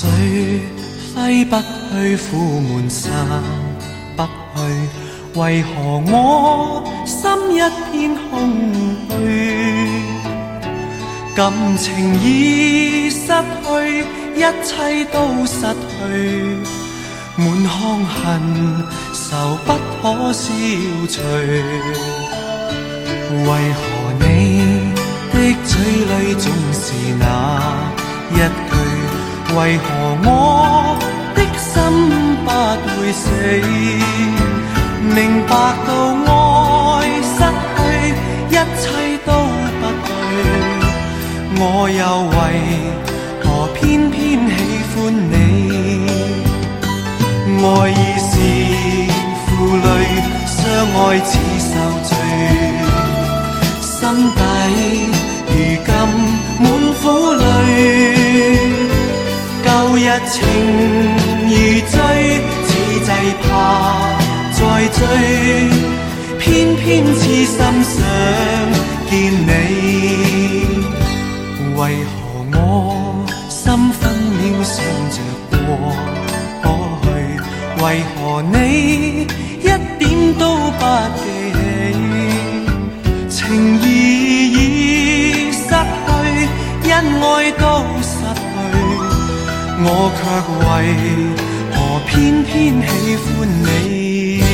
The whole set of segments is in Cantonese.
水揮不去，苦悶散不去，為何我心一片空虛？感情已失去，一切都失去，滿腔恨愁不可消除。為何你的嘴裡總是那一句？為何我的心不會死？明白到愛失去，一切都不對，我又為何偏偏喜歡你？愛已是負累，相愛似受罪，心底如今滿苦淚。舊日情如醉，此際怕再追，偏偏痴心想見你。為何我心分秒想着過去？為何你一點都不記起？情義已失去，恩愛都失去，我卻為何偏偏喜歡你？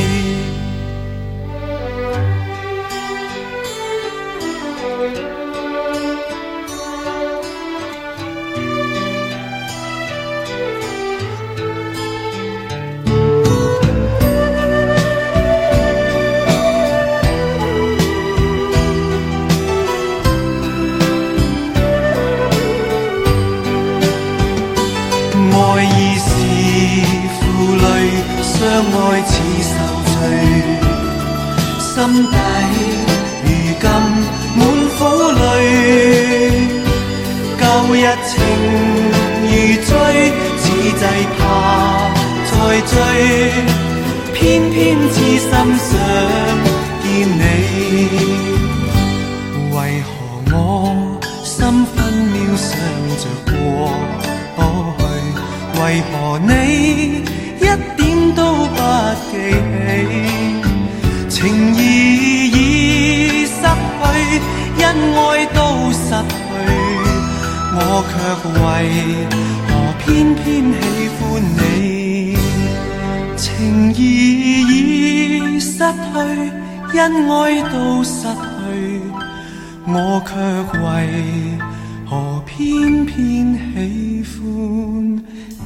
相愛似受罪，心底如今滿苦淚。舊日情如醉，此際怕再追，偏偏痴心想見你。為何我心分秒想着過去？為何你一點都不記起？情義已失去，恩愛都失去，我卻為何偏偏喜歡你？情義已失去，恩愛都失去，我卻為何偏偏喜歡